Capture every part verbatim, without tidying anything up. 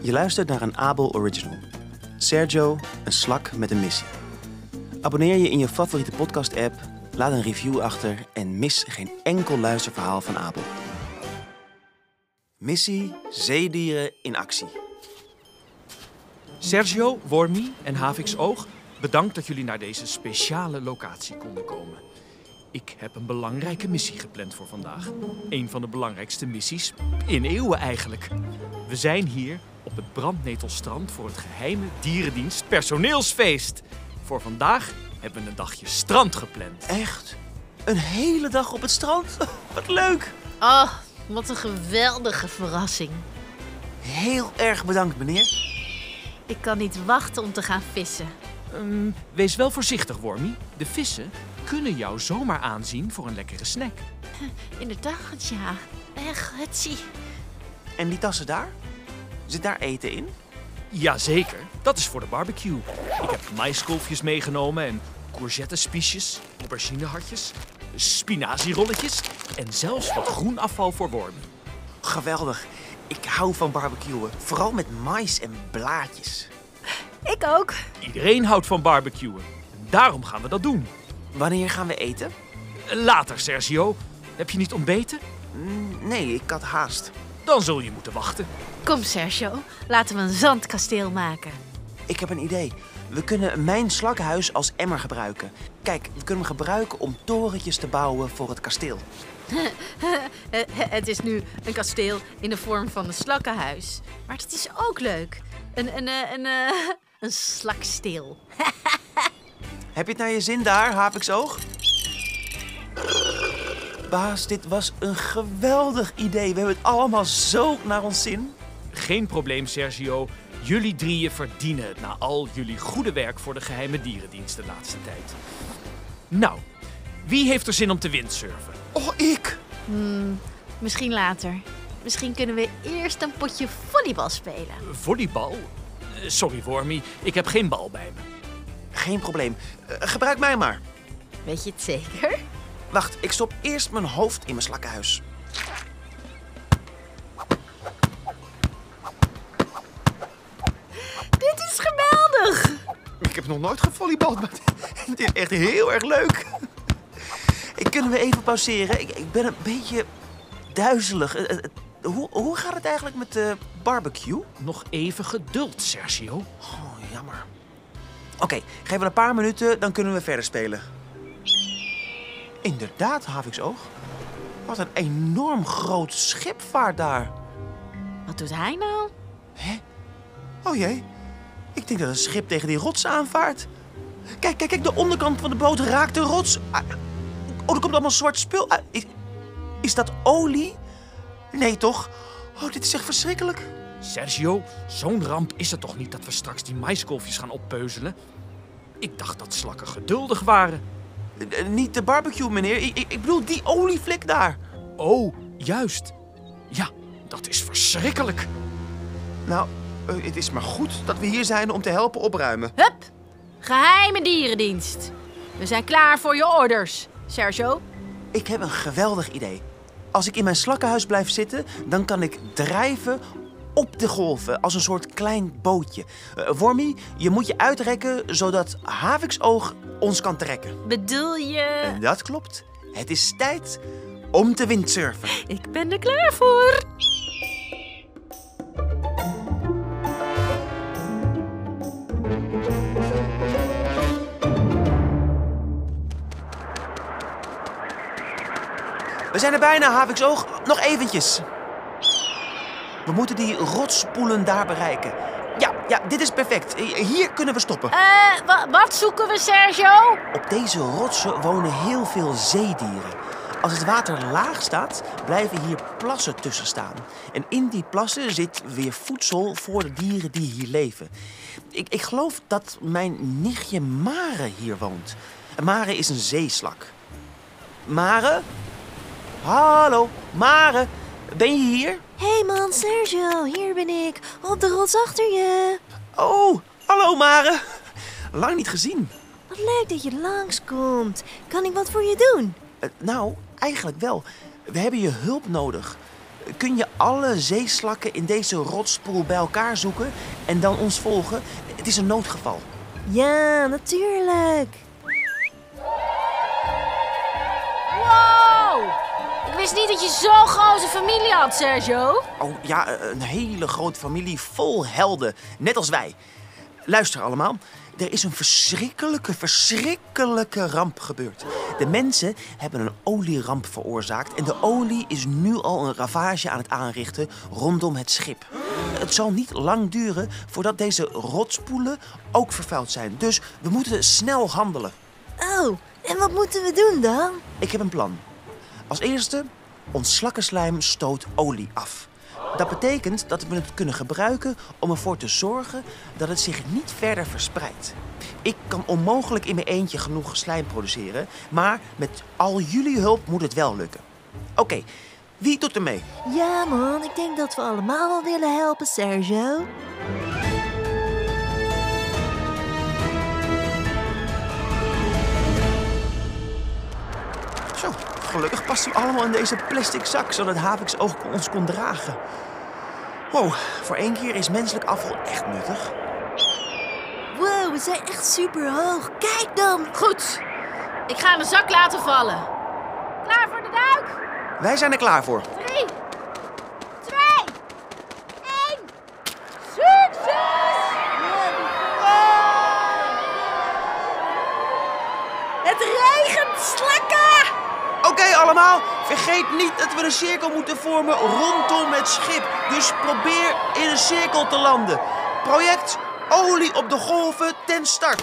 Je luistert naar een Abel Original. Sergio, een slak met een missie. Abonneer je in je favoriete podcast-app, laat een review achter en mis geen enkel luisterverhaal van Abel. Missie Zeedieren in actie. Sergio, Wormy en Haviksoog, bedankt dat jullie naar deze speciale locatie konden komen. Ik heb een belangrijke missie gepland voor vandaag. Een van de belangrijkste missies in eeuwen eigenlijk. We zijn hier op het Brandnetelstrand voor het geheime dierendienst personeelsfeest. Voor vandaag hebben we een dagje strand gepland. Echt? Een hele dag op het strand? Wat leuk! Oh, wat een geweldige verrassing. Heel erg bedankt, meneer. Ik kan niet wachten om te gaan vissen. Um, wees wel voorzichtig, Wormy. De vissen kunnen jou zomaar aanzien voor een lekkere snack. Inderdaad, ja. Echt, het zie. En die tassen daar? Zit daar eten in? Jazeker, dat is voor de barbecue. Ik heb maiskolfjes meegenomen en courgettespiesjes, auberginehartjes, spinazierolletjes en zelfs wat groen afval voor Wormy. Geweldig. Ik hou van barbecuen. Vooral met mais en blaadjes. Ik ook. Iedereen houdt van barbecuen. Daarom gaan we dat doen. Wanneer gaan we eten? Later, Sergio. Heb je niet ontbeten? Nee, ik had haast. Dan zul je moeten wachten. Kom, Sergio. Laten we een zandkasteel maken. Ik heb een idee. We kunnen mijn slakkenhuis als emmer gebruiken. Kijk, we kunnen hem gebruiken om torentjes te bouwen voor het kasteel. Het is nu een kasteel in de vorm van een slakkenhuis. Maar het is ook leuk. Een, een, een, een, een, een slaksteel. Heb je het naar je zin daar, Haviksoog? Baas, dit was een geweldig idee. We hebben het allemaal zo naar ons zin. Geen probleem, Sergio. Jullie drieën verdienen het na al jullie goede werk voor de geheime dierendienst de laatste tijd. Nou, wie heeft er zin om te windsurfen? Oh, ik! Hmm, misschien later. Misschien kunnen we eerst een potje volleybal spelen. Volleybal? Uh, sorry, Wormy. Ik heb geen bal bij me. Geen probleem. Uh, gebruik mij maar. Weet je het zeker? Wacht, ik stop eerst mijn hoofd in mijn slakkenhuis. Dit is geweldig! Ik heb nog nooit gevolleybald, maar het is echt heel erg leuk. Kunnen we even pauzeren? Ik, ik ben een beetje duizelig. Uh, uh, hoe, hoe gaat het eigenlijk met de barbecue? Nog even geduld, Sergio. Oh, jammer. Oké, okay, geef me een paar minuten, dan kunnen we verder spelen. Inderdaad, Haviksoog. Wat een enorm groot schip vaart daar. Wat doet hij nou? Hè? Oh jee. Ik denk dat een schip tegen die rots aanvaart. Kijk, kijk, kijk, de onderkant van de boot raakt de rots. Oh, er komt allemaal zwart spul. Is, is dat olie? Nee, toch? Oh, dit is echt verschrikkelijk. Sergio, zo'n ramp is het toch niet dat we straks die maiskolfjes gaan oppeuzelen? Ik dacht dat slakken geduldig waren. Uh, niet de barbecue, meneer. Ik, ik, ik bedoel die olievlek daar. Oh, juist. Ja, dat is verschrikkelijk. Nou, uh, het is maar goed dat we hier zijn om te helpen opruimen. Hup! Geheime dierendienst. We zijn klaar voor je orders, Sergio. Ik heb een geweldig idee. Als ik in mijn slakkenhuis blijf zitten, dan kan ik drijven op de golven als een soort klein bootje. Uh, Wormy, je moet je uitrekken zodat Haviksoog ons kan trekken. Bedoel je? En dat klopt. Het is tijd om te windsurfen. Ik ben er klaar voor. We zijn er bijna, Haviksoog. Nog eventjes. We moeten die rotsspoelen daar bereiken. Ja, ja, dit is perfect. Hier kunnen we stoppen. Eh, uh, wa- wat zoeken we, Sergio? Op deze rotsen wonen heel veel zeedieren. Als het water laag staat, blijven hier plassen tussen staan. En in die plassen zit weer voedsel voor de dieren die hier leven. Ik, ik geloof dat mijn nichtje Mare hier woont. Mare is een zeeslak. Mare? Hallo, Mare. Ben je hier? Hé hey man, Sergio, hier ben ik. Op de rots achter je. Oh, hallo Mare. Lang niet gezien. Wat leuk dat je langskomt. Kan ik wat voor je doen? Uh, nou, eigenlijk wel. We hebben je hulp nodig. Kun je alle zeeslakken in deze rotspoel bij elkaar zoeken en dan ons volgen? Het is een noodgeval. Ja, natuurlijk. Wow! Ik wist niet dat je zo'n grote familie had, Sergio. Oh ja, een hele grote familie vol helden, net als wij. Luister allemaal. Er is een verschrikkelijke, verschrikkelijke ramp gebeurd. De mensen hebben een olieramp veroorzaakt en de olie is nu al een ravage aan het aanrichten rondom het schip. Het zal niet lang duren voordat deze rotspoelen ook vervuild zijn. Dus we moeten snel handelen. Oh, en wat moeten we doen dan? Ik heb een plan. Als eerste, ons slakkenslijm stoot olie af. Dat betekent dat we het kunnen gebruiken om ervoor te zorgen dat het zich niet verder verspreidt. Ik kan onmogelijk in mijn eentje genoeg slijm produceren, maar met al jullie hulp moet het wel lukken. Oké, okay, wie doet er mee? Ja man, ik denk dat we allemaal wel willen helpen, Sergio. Zo, gelukkig past u allemaal in deze plastic zak, zodat Havix oog ons kon dragen. Wow, voor één keer is menselijk afval echt nuttig. Wow, we zijn echt super hoog. Kijk dan. Goed. Ik ga de zak laten vallen. Klaar voor de duik? Wij zijn er klaar voor. Drie, twee, één. Succes! Het regent slakken! Oké okay, allemaal, vergeet niet dat we een cirkel moeten vormen rondom het schip. Dus probeer in een cirkel te landen. Project Olie op de golven ten start.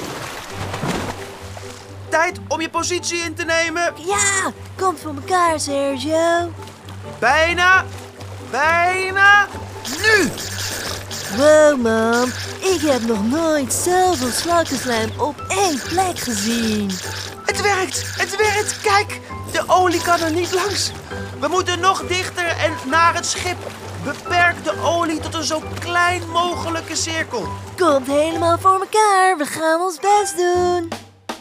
Tijd om je positie in te nemen. Ja, komt voor elkaar, Sergio. Bijna, bijna, nu! Wow, man. Ik heb nog nooit zoveel slakkenslijm op één plek gezien. Het werkt, het werkt. Kijk, de olie kan er niet langs. We moeten nog dichter en naar het schip. Beperk de olie tot een zo klein mogelijke cirkel. Komt helemaal voor elkaar. We gaan ons best doen.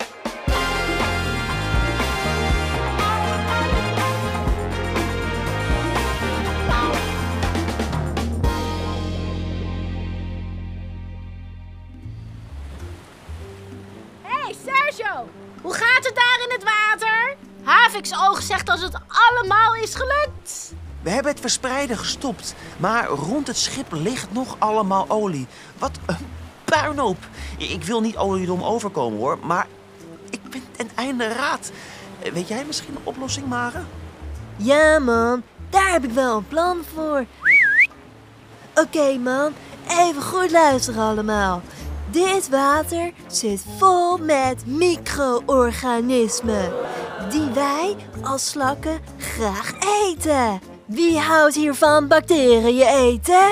Hey Sergio, hoe gaat het daar in het water? Havix oog zegt dat het allemaal is gelukt. We hebben het verspreiden gestopt, maar rond het schip ligt nog allemaal olie. Wat een puinhoop. Ik wil niet oliedom overkomen hoor, maar ik ben ten einde raad. Weet jij misschien een oplossing, Mare? Ja, man. Daar heb ik wel een plan voor. Oké, okay, man. Even goed luisteren allemaal. Dit water zit vol met micro-organismen die wij als slakken graag eten. Wie houdt hiervan bacteriën eten?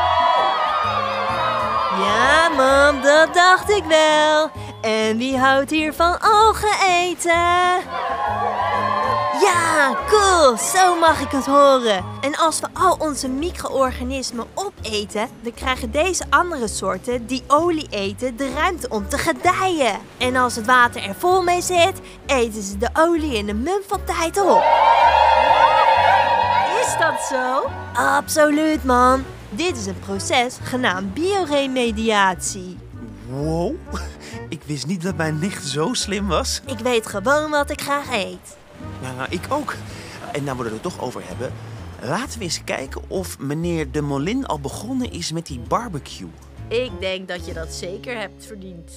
Ja, man, dat dacht ik wel. En wie houdt hiervan algen eten? Ja, cool. Zo mag ik het horen. En als we al onze micro-organismen opeten, dan krijgen deze andere soorten die olie eten de ruimte om te gedijen. En als het water er vol mee zit, eten ze de olie in een mum van tijd op. Is dat zo? Absoluut, man. Dit is een proces genaamd bioremediatie. Wow, ik wist niet dat mijn nicht zo slim was. Ik weet gewoon wat ik graag eet. Ja, ik ook. En nou we het er toch over hebben, laten we eens kijken of meneer de Molin al begonnen is met die barbecue. Ik denk dat je dat zeker hebt verdiend.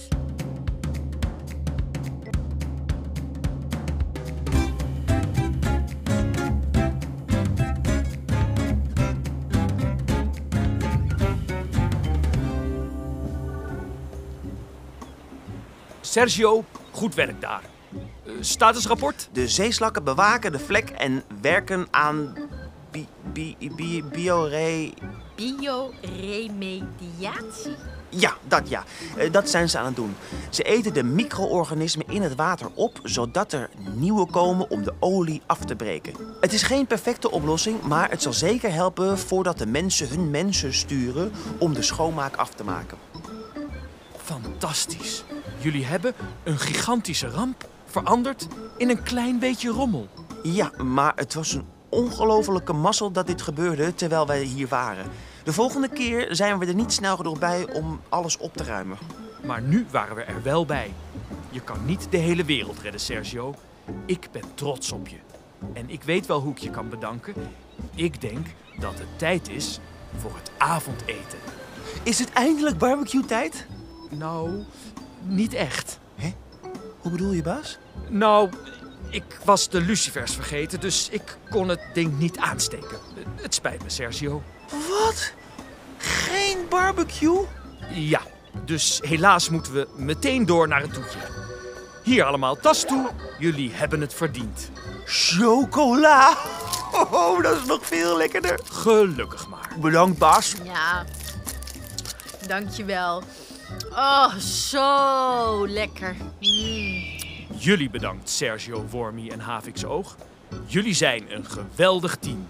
Sergio, goed werk daar. Uh, statusrapport? De zeeslakken bewaken de vlek en werken aan bi, bi, bi, biore... Bioremediatie? Ja, dat ja. Uh, dat zijn ze aan het doen. Ze eten de micro-organismen in het water op, zodat er nieuwe komen om de olie af te breken. Het is geen perfecte oplossing, maar het zal zeker helpen voordat de mensen hun mensen sturen om de schoonmaak af te maken. Fantastisch. Jullie hebben een gigantische ramp veranderd in een klein beetje rommel. Ja, maar het was een ongelofelijke mazzel dat dit gebeurde terwijl wij hier waren. De volgende keer zijn we er niet snel genoeg bij om alles op te ruimen. Maar nu waren we er wel bij. Je kan niet de hele wereld redden, Sergio. Ik ben trots op je. En ik weet wel hoe ik je kan bedanken. Ik denk dat het tijd is voor het avondeten. Is het eindelijk barbecue-tijd? Nou, niet echt. Hè? Hoe bedoel je, baas? Nou, ik was de lucifers vergeten, dus ik kon het ding niet aansteken. Het spijt me, Sergio. Wat? Geen barbecue? Ja, dus helaas moeten we meteen door naar het toetje. Hier allemaal tas toe. Jullie hebben het verdiend. Chocola! Oh, dat is nog veel lekkerder. Gelukkig maar. Bedankt, baas. Ja, dankjewel. Oh, zo lekker. Mm. Jullie bedankt, Sergio, Wormy en Haviksoog. Jullie zijn een geweldig team.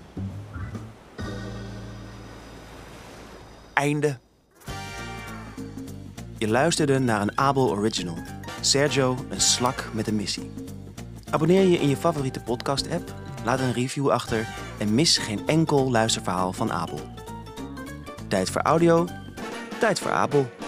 Einde. Je luisterde naar een Abel Original. Sergio, een slak met een missie. Abonneer je in je favoriete podcast-app, laat een review achter en mis geen enkel luisterverhaal van Abel. Tijd voor audio, tijd voor Abel.